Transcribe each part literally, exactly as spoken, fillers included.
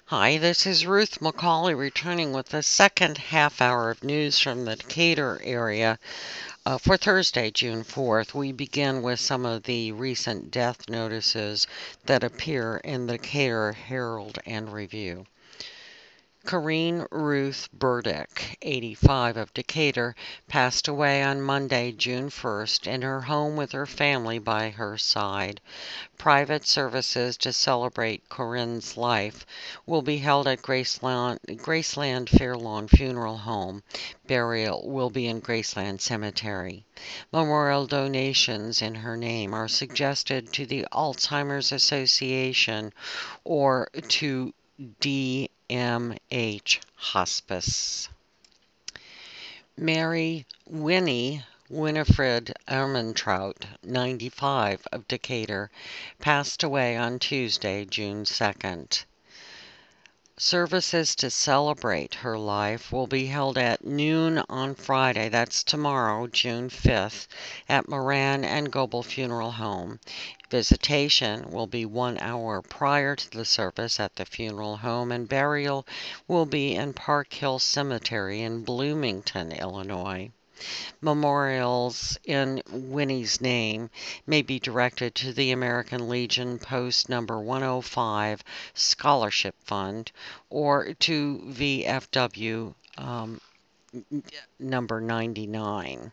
Hi, this is Ruth McCauley returning with the second half hour of news from the Decatur area uh, for Thursday, June fourth. We begin with some of the recent death notices that appear in the Decatur Herald and Review. Corrine Ruth Burdick, eighty-five, of Decatur, passed away on Monday, June first, in her home with her family by her side. Private services to celebrate Corinne's life will be held at Graceland, Graceland Fairlawn Funeral Home. Burial will be in Graceland Cemetery. Memorial donations in her name are suggested to the Alzheimer's Association or to D M H Hospice. Mary Winnie Winifred Ermentrout, ninety-five, of Decatur, passed away on Tuesday, June second. Services to celebrate her life will be held at noon on Friday, that's tomorrow, June fifth, at Moran and Goebel Funeral Home. Visitation will be one hour prior to the service at the funeral home, and burial will be in Park Hill Cemetery in Bloomington, Illinois. Memorials in Winnie's name may be directed to the American Legion Post Number one oh five Scholarship Fund or to V F W um, number ninety-nine.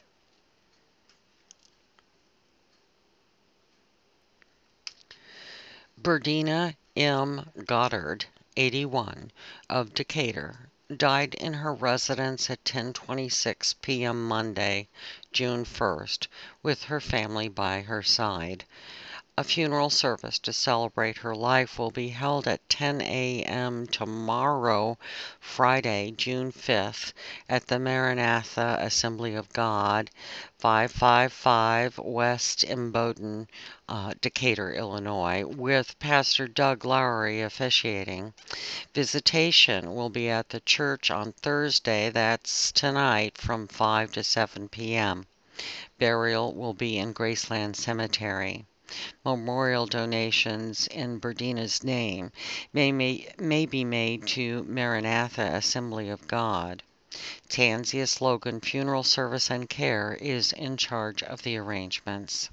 Berdina M. Goddard, eighty-one, of Decatur, died in her residence at ten twenty-six p m Monday, June first, with her family by her side. A funeral service to celebrate her life will be held at ten a m tomorrow, Friday, June fifth, at the Maranatha Assembly of God, five fifty-five West Imboden, uh, Decatur, Illinois, with Pastor Doug Lowry officiating. Visitation will be at the church on Thursday, that's tonight, from five to seven p m Burial will be in Graceland Cemetery. Memorial donations in Berdina's name may, may, may be made to Maranatha Assembly of God. Tanzia Slogan Funeral Service and Care is in charge of the arrangements.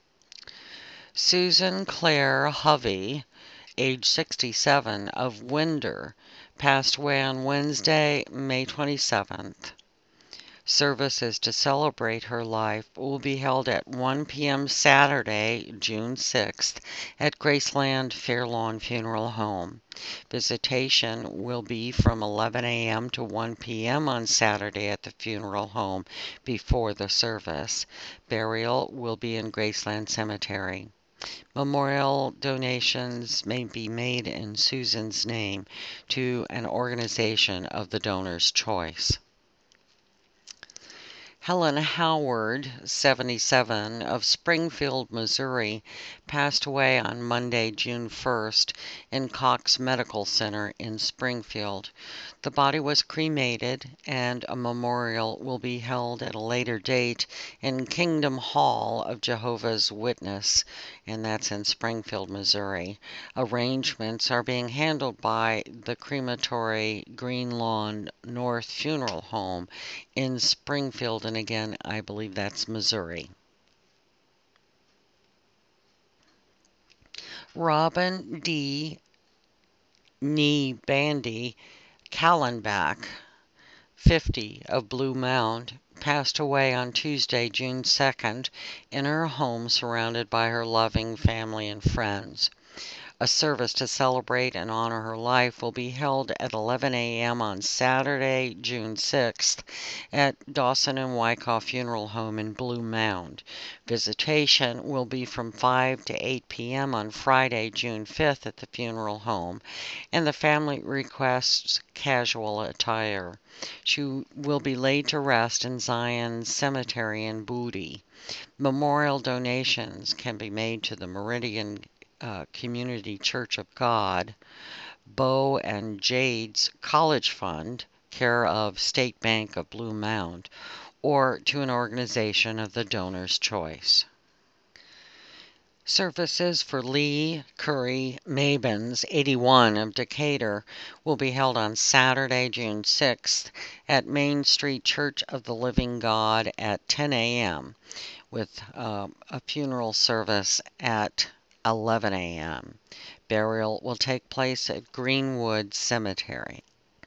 Susan Claire Hovey, age sixty-seven, of Winder, passed away on Wednesday, May twenty-seventh. Services to celebrate her life will be held at one p m Saturday, June sixth, at Graceland Fairlawn Funeral Home. Visitation will be from eleven a m to one p m on Saturday at the funeral home before the service. Burial will be in Graceland Cemetery. Memorial donations may be made in Susan's name to an organization of the donor's choice. Helen Howard, seventy-seven, of Springfield, Missouri, passed away on Monday, June first, in Cox Medical Center in Springfield. The body was cremated, and a memorial will be held at a later date in Kingdom Hall of Jehovah's Witness, and that's in Springfield, Missouri. Arrangements are being handled by the crematory Green Lawn North Funeral Home in Springfield, and again, I believe that's Missouri. Robin D. Nee Bandy Callenbach, fifty, of Blue Mound, passed away on Tuesday, June second, in her home surrounded by her loving family and friends. A service to celebrate and honor her life will be held at eleven a m on Saturday, June sixth, at Dawson and Wyckoff Funeral Home in Blue Mound. Visitation will be from five to eight p m on Friday, June fifth, at the funeral home, and the family requests casual attire. She will be laid to rest in Zion Cemetery in Booty. Memorial donations can be made to the Meridian Uh, Community Church of God, Bo and Jade's College Fund, care of State Bank of Blue Mound, or to an organization of the donor's choice. Services for Lee Curry Mabins, eighty-one, of Decatur, will be held on Saturday, June sixth, at Main Street Church of the Living God at ten a m, with uh, a funeral service at eleven a m Burial will take place at Greenwood Cemetery.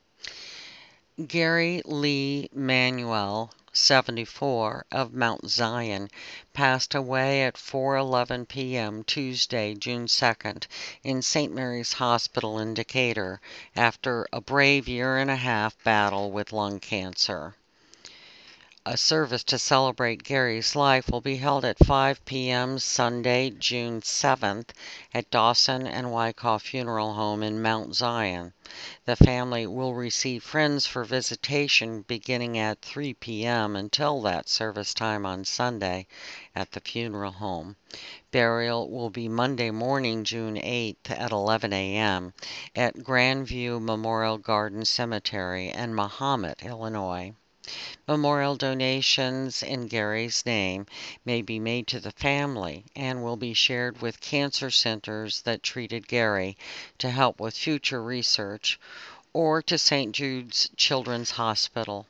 Gary Lee Manuel, seventy-four, of Mount Zion, passed away at four eleven p m Tuesday, June second, in Saint Mary's Hospital in Decatur after a brave year and a half battle with lung cancer. A service to celebrate Gary's life will be held at five p m Sunday, June seventh, at Dawson and Wyckoff Funeral Home in Mount Zion. The family will receive friends for visitation beginning at three p m until that service time on Sunday at the funeral home. Burial will be Monday morning, June eighth at eleven a m at Grandview Memorial Garden Cemetery in Mahomet, Illinois. Memorial donations in Gary's name may be made to the family and will be shared with cancer centers that treated Gary to help with future research or to Saint Jude's Children's Hospital.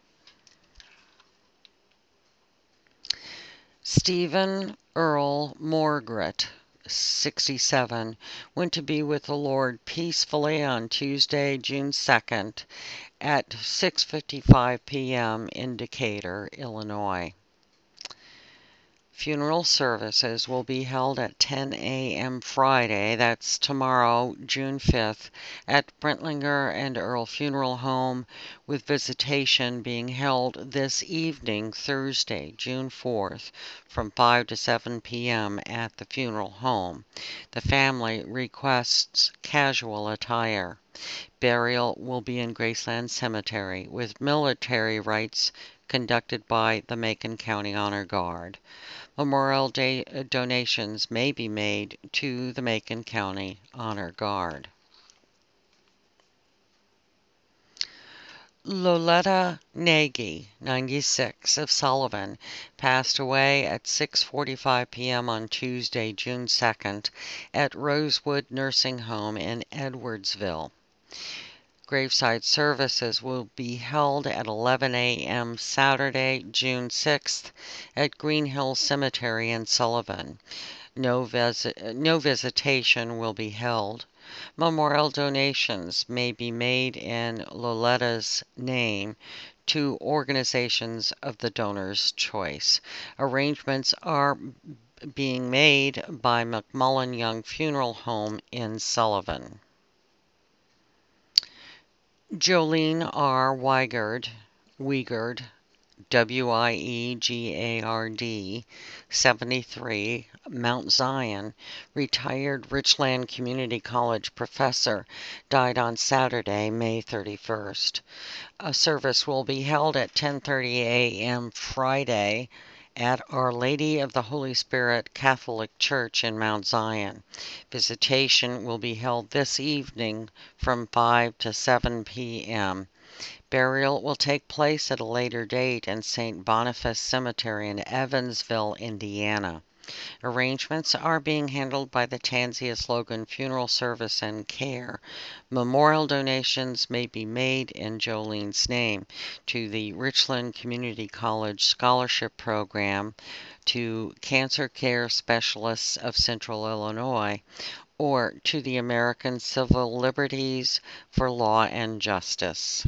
Stephen Earl Morgret, sixty-seven, went to be with the Lord peacefully on Tuesday, June second, at six fifty-five p m in Decatur, Illinois. Funeral services will be held at ten a m Friday, that's tomorrow, June fifth, at Brentlinger and Earl Funeral Home, with visitation being held this evening, Thursday, June fourth, from five to seven p m at the funeral home. The family requests casual attire. Burial will be in Graceland Cemetery, with military rites conducted by the Macon County Honor Guard. Memorial Day donations may be made to the Macon County Honor Guard. Loletta Nagy, ninety-six, of Sullivan, passed away at six forty-five p m on Tuesday, June second, at Rosewood Nursing Home in Edwardsville. Graveside services will be held at eleven a m Saturday, June sixth, at Green Hill Cemetery in Sullivan. No, vis- no visitation will be held. Memorial donations may be made in Loletta's name to organizations of the donor's choice. Arrangements are being made by McMullen Young Funeral Home in Sullivan. Jolene R. Weigard, Weigard, W I E G A R D, seventy-three, Mount Zion, retired Richland Community College professor, died on Saturday, May thirty-first. A service will be held at ten thirty a m Friday at Our Lady of the Holy Spirit Catholic Church in Mount Zion. Visitation will be held this evening from five to seven p m Burial will take place at a later date in Saint Boniface Cemetery in Evansville, Indiana. Arrangements are being handled by the Tansius Logan Funeral Service and Care. Memorial donations may be made in Jolene's name to the Richland Community College Scholarship Program, to Cancer Care Specialists of Central Illinois, or to the American Civil Liberties for Law and Justice.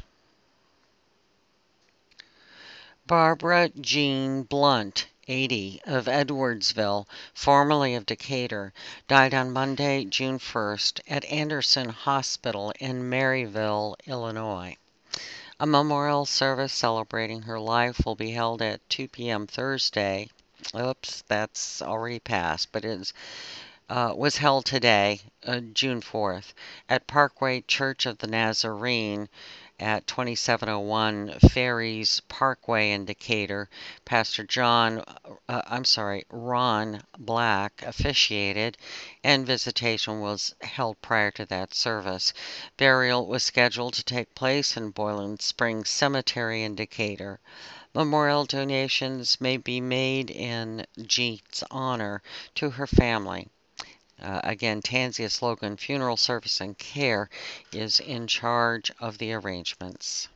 Barbara Jean Blunt, eighty, of Edwardsville, formerly of Decatur, died on Monday, June first, at Anderson Hospital in Maryville, Illinois. A memorial service celebrating her life will be held at two p m Thursday. Oops, that's already passed, but it is, uh, was held today, uh, June fourth, at Parkway Church of the Nazarene at twenty-seven oh one Ferries Parkway in Decatur. Pastor John, uh, I'm sorry, Ron Black officiated, and visitation was held prior to that service. Burial was scheduled to take place in Boiling Springs Cemetery in Decatur. Memorial donations may be made in Jean's honor to her family. Uh, again, Tansius Logan Funeral Service and Care is in charge of the arrangements.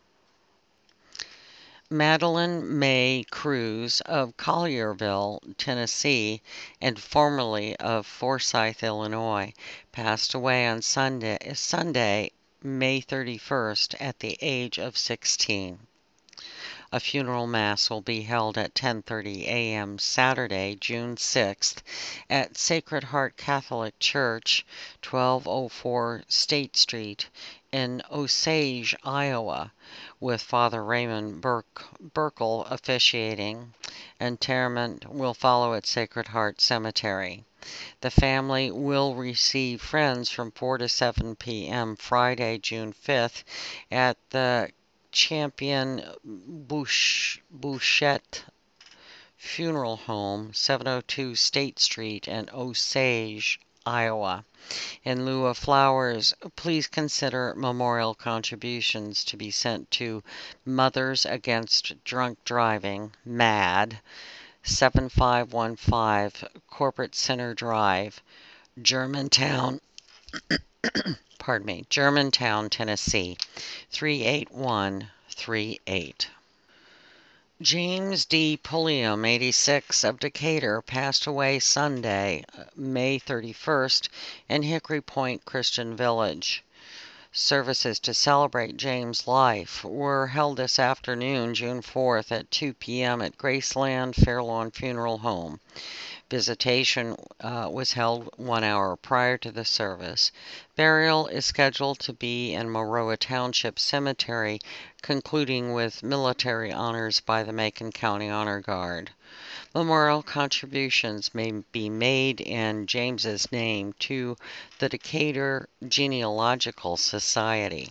Madeline May Cruz of Collierville, Tennessee, and formerly of Forsyth, Illinois, passed away on Sunday, Sunday, May thirty-first, at the age of sixteen. A funeral mass will be held at ten thirty a m Saturday, June sixth, at Sacred Heart Catholic Church, twelve oh four State Street, in Osage, Iowa, with Father Raymond Burke, Burkle officiating. Interment will follow at Sacred Heart Cemetery. The family will receive friends from four to seven p m Friday, June fifth, at the Champion Bouch- Bouchette Funeral Home, seven oh two State Street in Osage, Iowa. In lieu of flowers, please consider memorial contributions to be sent to Mothers Against Drunk Driving, MAD, seven five one five Corporate Center Drive, Germantown, pardon me, Germantown, Tennessee, three eight one three eight. James D. Pulliam, eighty-six, of Decatur, passed away Sunday, May thirty-first, in Hickory Point Christian Village. Services to celebrate James' life were held this afternoon, June fourth, at two p m at Graceland Fairlawn Funeral Home. Visitation uh, was held one hour prior to the service. Burial is scheduled to be in Maroa Township Cemetery, concluding with military honors by the Macon County Honor Guard. Memorial contributions may be made in James's name to the Decatur Genealogical Society.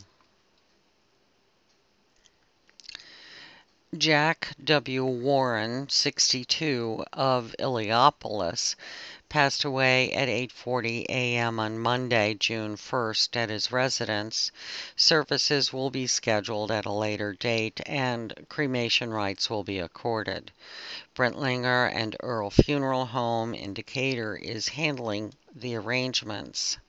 Jack W. Warren, sixty-two, of Illiopolis, passed away at eight forty a m on Monday, June first, at his residence. Services will be scheduled at a later date, and cremation rights will be accorded. Brentlinger and Earl Funeral Home in Decatur is handling the arrangements.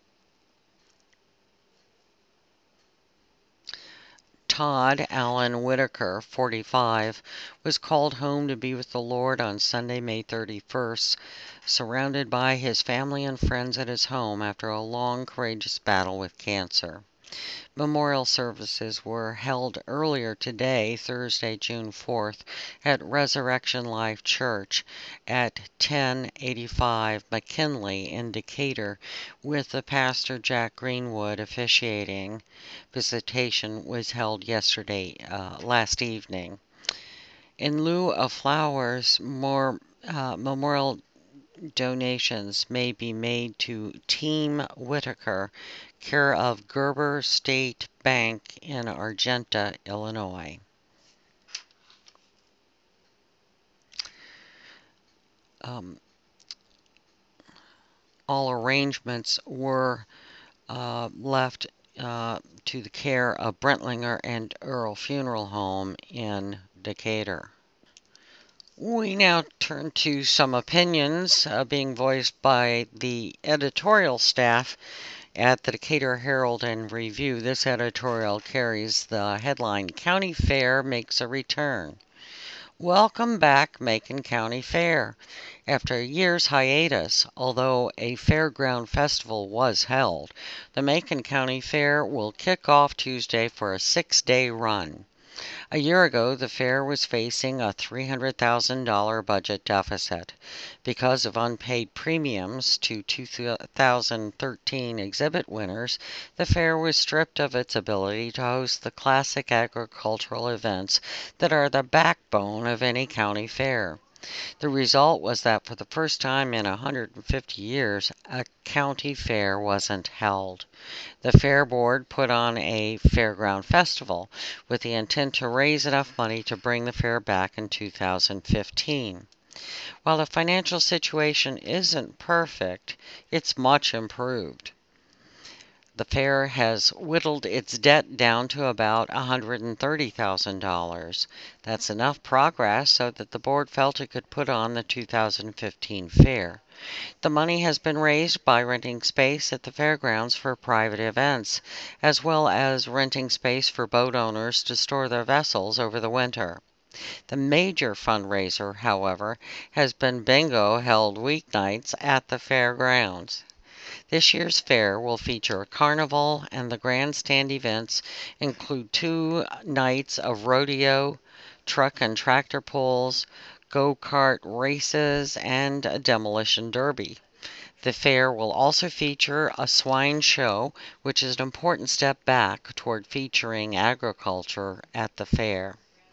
Todd Allen Whitaker, forty-five, was called home to be with the Lord on Sunday, May thirty-first, surrounded by his family and friends at his home after a long, courageous battle with cancer. Memorial services were held earlier today, Thursday, June fourth, at Resurrection Life Church at ten eighty-five McKinley in Decatur, with the pastor Jack Greenwood officiating. Visitation was held yesterday, uh, last evening. In lieu of flowers, more uh, memorial donations may be made to Team Whitaker, care of Gerber State Bank in Argenta, Illinois. Um, all arrangements were uh, left uh, to the care of Brentlinger and Earl Funeral Home in Decatur. We now turn to some opinions uh, being voiced by the editorial staff at the Decatur Herald and Review. This editorial carries the headline, County Fair Makes a Return. Welcome back, Macon County Fair. After a year's hiatus, although a fairground festival was held, the Macon County Fair will kick off Tuesday for a six-day run. A year ago, the fair was facing a three hundred thousand dollars budget deficit. Because of unpaid premiums to two thousand thirteen exhibit winners, the fair was stripped of its ability to host the classic agricultural events that are the backbone of any county fair. The result was that for the first time in one hundred fifty years, a county fair wasn't held. The Fair Board put on a fairground festival with the intent to raise enough money to bring the fair back in two thousand fifteen. While the financial situation isn't perfect, it's much improved. The fair has whittled its debt down to about one hundred thirty thousand dollars. That's enough progress so that the board felt it could put on the two thousand fifteen fair. The money has been raised by renting space at the fairgrounds for private events, as well as renting space for boat owners to store their vessels over the winter. The major fundraiser, however, has been bingo held weeknights at the fairgrounds. This year's fair will feature a carnival, and the grandstand events include two nights of rodeo, truck and tractor pulls, go-kart races, and a demolition derby. The fair will also feature a swine show, which is an important step back toward featuring agriculture at the fair.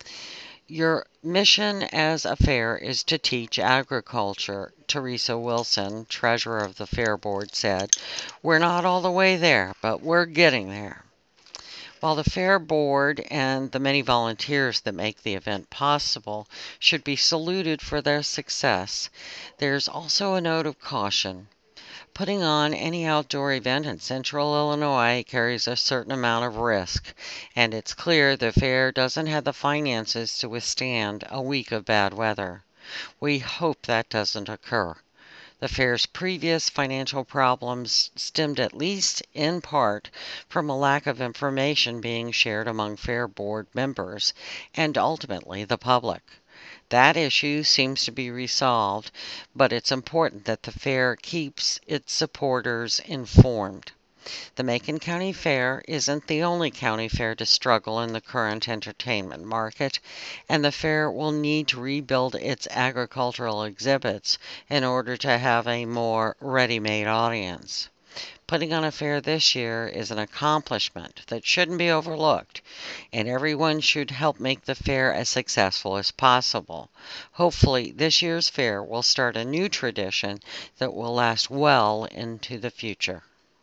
Your mission as a fair is to teach agriculture, Teresa Wilson, treasurer of the Fair Board, said. We're not all the way there, but we're getting there. While the Fair Board and the many volunteers that make the event possible should be saluted for their success, there's also a note of caution. Putting on any outdoor event in central Illinois carries a certain amount of risk, and it's clear the fair doesn't have the finances to withstand a week of bad weather. We hope that doesn't occur. The fair's previous financial problems stemmed at least in part from a lack of information being shared among Fair Board members and ultimately the public. That issue seems to be resolved, but it's important that the fair keeps its supporters informed. The Macon County Fair isn't the only county fair to struggle in the current entertainment market, and the fair will need to rebuild its agricultural exhibits in order to have a more ready-made audience. Putting on a fair this year is an accomplishment that shouldn't be overlooked, and everyone should help make the fair as successful as possible. Hopefully, this year's fair will start a new tradition that will last well into the future.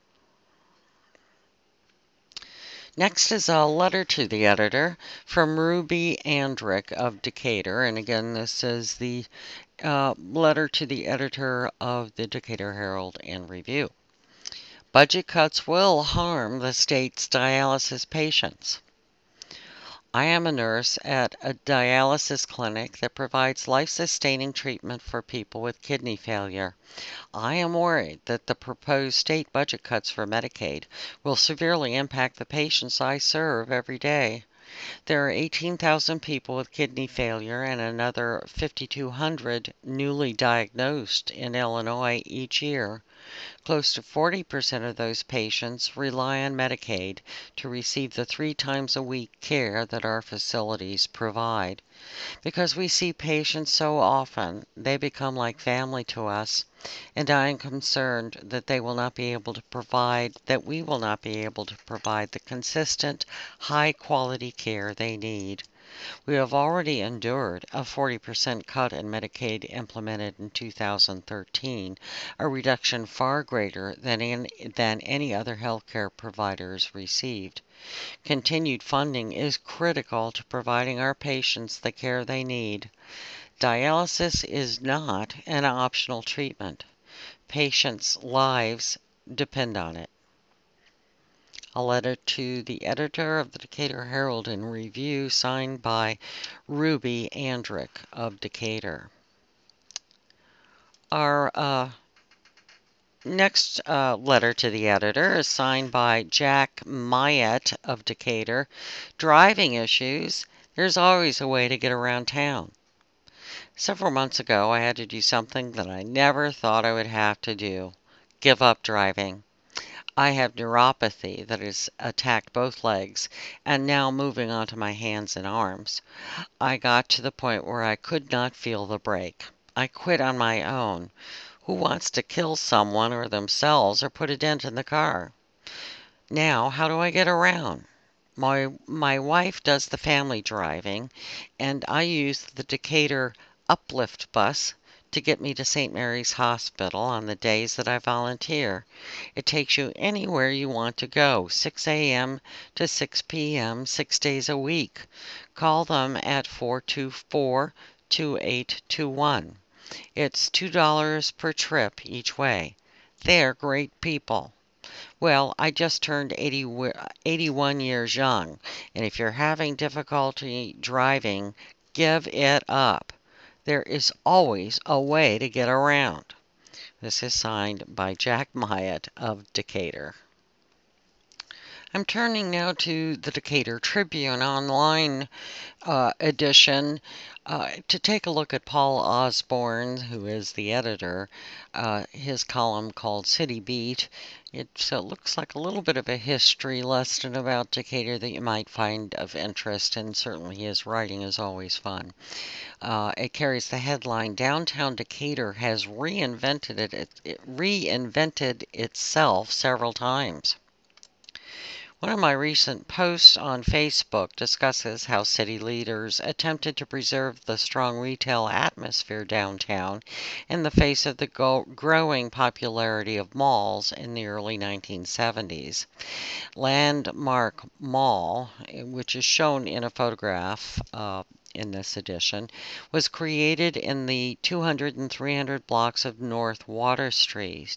Next is a letter to the editor from Ruby Andrick of Decatur, and again, this is the uh, letter to the editor of the Decatur Herald and Review. Budget cuts will harm the state's dialysis patients. I am a nurse at a dialysis clinic that provides life-sustaining treatment for people with kidney failure. I am worried that the proposed state budget cuts for Medicaid will severely impact the patients I serve every day. There are eighteen thousand people with kidney failure and another fifty-two hundred newly diagnosed in Illinois each year. Close to forty percent of those patients rely on Medicaid to receive the three times a week care that our facilities provide. Because we see patients so often, they become like family to us, and I am concerned that they will not be able to provide, that we will not be able to provide the consistent, high-quality care they need. We have already endured a forty percent cut in Medicaid implemented in two thousand thirteen, a reduction far greater than, in, than any other healthcare providers received. Continued funding is critical to providing our patients the care they need. Dialysis is not an optional treatment. Patients' lives depend on it. A letter to the editor of the Decatur Herald and Review, signed by Ruby Andrick of Decatur. Our uh, next uh, letter to the editor is signed by Jack Myatt of Decatur. Driving issues. There's always a way to get around town. Several months ago, I had to do something that I never thought I would have to do. Give up driving. I have neuropathy that has attacked both legs and now moving onto my hands and arms. I got to the point where I could not feel the brake. I quit on my own. Who wants to kill someone or themselves or put a dent in the car? Now, how do I get around? My, my wife does the family driving, and I use the Decatur Uplift bus to get me to Saint Mary's Hospital on the days that I volunteer. It takes you anywhere you want to go, six a.m. to six p.m., six days a week. Call them at four two four, two eight two one. It's two dollars per trip each way. They're great people. Well, I just turned eighty, wi- eighty-one years young, and if you're having difficulty driving, give it up. There is always a way to get around. This is signed by Jack Myatt of Decatur. I'm turning now to the Decatur Tribune online uh, edition uh, to take a look at Paul Osborne, who is the editor, uh, his column called City Beat. It uh, looks like a little bit of a history lesson about Decatur that you might find of interest, and certainly his writing is always fun. Uh, it carries the headline, Downtown Decatur has reinvented it, it, it reinvented itself several times. One of my recent posts on Facebook discusses how city leaders attempted to preserve the strong retail atmosphere downtown in the face of the go- growing popularity of malls in the early nineteen seventies. Landmark Mall, which is shown in a photograph uh, in this edition, was created in the two hundred and three hundred blocks of North Water Street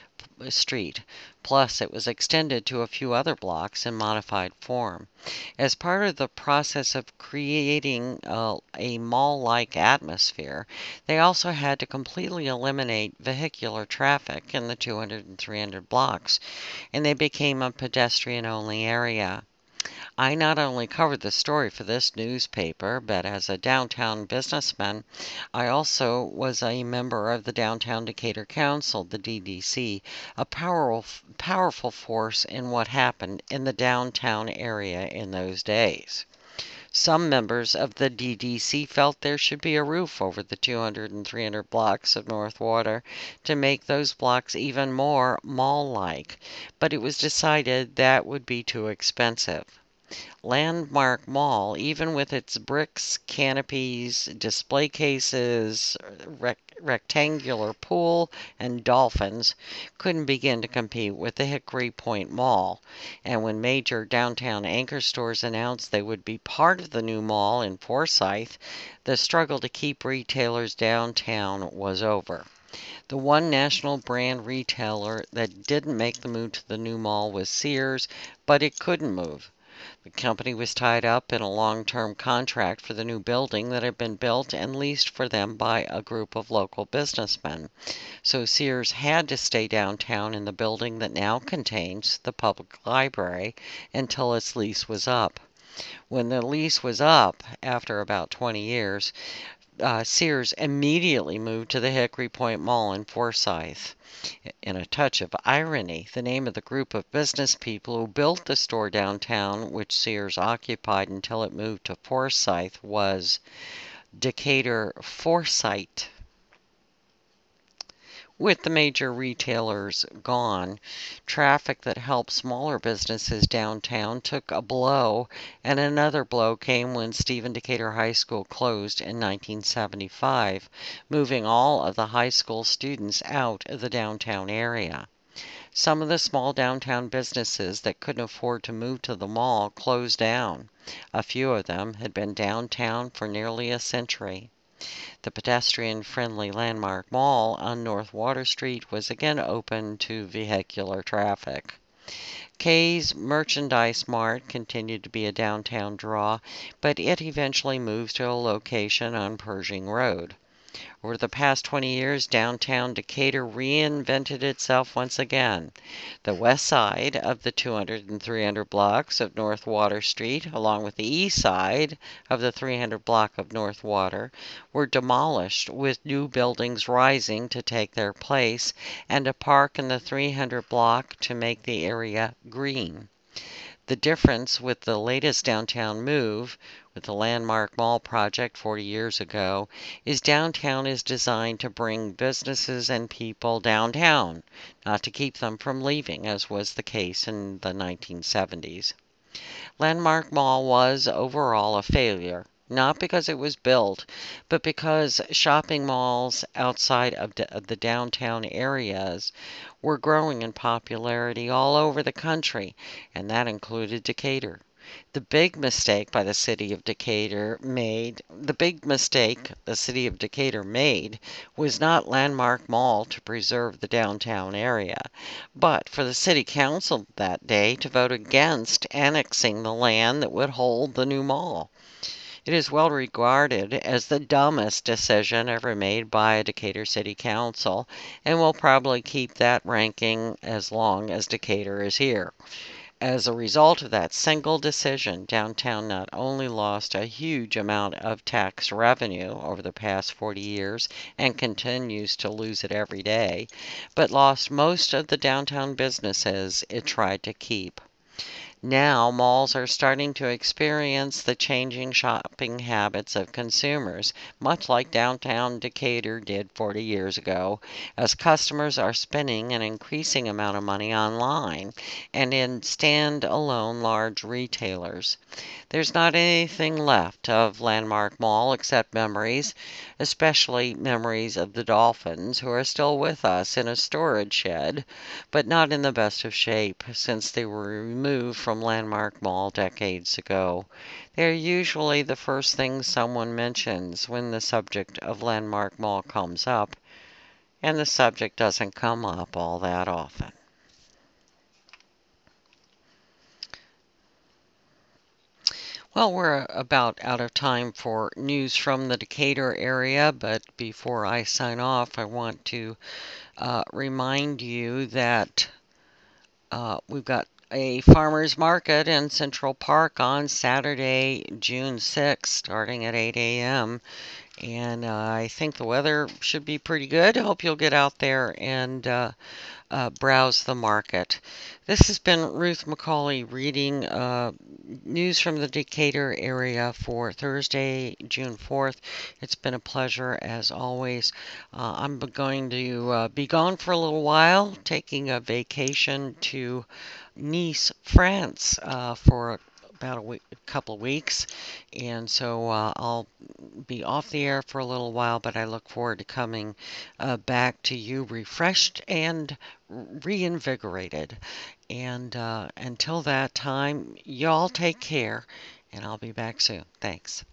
Street. Plus, it was extended to a few other blocks in modified form. As part of the process of creating uh, a mall like atmosphere, they also had to completely eliminate vehicular traffic in the two hundred and three hundred blocks, and they became a pedestrian only area. I not only covered the story for this newspaper, but as a downtown businessman, I also was a member of the Downtown Decatur Council, the D D C, a powerful, powerful force in what happened in the downtown area in those days. Some members of the D D C felt there should be a roof over the two hundred and three hundred blocks of North Water to make those blocks even more mall-like, but it was decided that would be too expensive. Landmark Mall, even with its bricks, canopies, display cases, rec- rectangular pool, and dolphins, couldn't begin to compete with the Hickory Point Mall. And when major downtown anchor stores announced they would be part of the new mall in Forsyth, the struggle to keep retailers downtown was over. The one national brand retailer that didn't make the move to the new mall was Sears, but it couldn't move. The company was tied up in a long-term contract for the new building that had been built and leased for them by a group of local businessmen. So Sears had to stay downtown in the building that now contains the public library until its lease was up. When the lease was up, after about twenty years, uh, Sears immediately moved to the Hickory Point Mall in Forsyth. In a touch of irony, the name of the group of business people who built the store downtown, which Sears occupied until it moved to Forsyth, was Decatur Foresight. With the major retailers gone, traffic that helped smaller businesses downtown took a blow, and another blow came when Stephen Decatur High School closed in nineteen seventy-five, moving all of the high school students out of the downtown area. Some of the small downtown businesses that couldn't afford to move to the mall closed down. A few of them had been downtown for nearly a century. The pedestrian-friendly Landmark Mall on North Water Street was again open to vehicular traffic. Kay's Merchandise Mart continued to be a downtown draw, but it eventually moved to a location on Pershing Road. Over the past twenty years, downtown Decatur reinvented itself once again. The west side of the two hundred and three hundred blocks of North Water Street, along with the east side of the three hundred block of North Water, were demolished, with new buildings rising to take their place, and a park in the three hundred block to make the area green. The difference with the latest downtown move, with the Landmark Mall project forty years ago, is downtown is designed to bring businesses and people downtown, not to keep them from leaving, as was the case in the nineteen seventies. Landmark Mall was overall a failure, not because it was built, but because shopping malls outside of the downtown areas were growing in popularity all over the country, and that included Decatur. The big mistake by the city of Decatur made, the big mistake the city of Decatur made was not Landmark Mall to preserve the downtown area, but for the city council that day to vote against annexing the land that would hold the new mall. It is well regarded as the dumbest decision ever made by a Decatur City Council and will probably keep that ranking as long as Decatur is here. As a result of that single decision, downtown not only lost a huge amount of tax revenue over the past forty years and continues to lose it every day, but lost most of the downtown businesses it tried to keep. Now, malls are starting to experience the changing shopping habits of consumers, much like downtown Decatur did forty years ago, as customers are spending an increasing amount of money online and in stand-alone large retailers. There's not anything left of Landmark Mall except memories, especially memories of the dolphins who are still with us in a storage shed, but not in the best of shape since they were removed from Landmark Mall decades ago. They're usually the first thing someone mentions when the subject of Landmark Mall comes up, and the subject doesn't come up all that often. Well, we're about out of time for news from the Decatur area, but before I sign off, I want to uh, remind you that uh, we've got a farmers market in Central Park on Saturday, June sixth, starting at eight a m And uh, I think the weather should be pretty good. I hope you'll get out there and uh, uh, browse the market. This has been Ruth McCauley reading uh, news from the Decatur area for Thursday, June fourth. It's been a pleasure as always. Uh, I'm going to uh, be gone for a little while, taking a vacation to Nice, France, uh, for about a week, a couple of weeks, and so uh, I'll be off the air for a little while, but I look forward to coming uh, back to you refreshed and reinvigorated. And uh, until that time, y'all take care, and I'll be back soon. Thanks.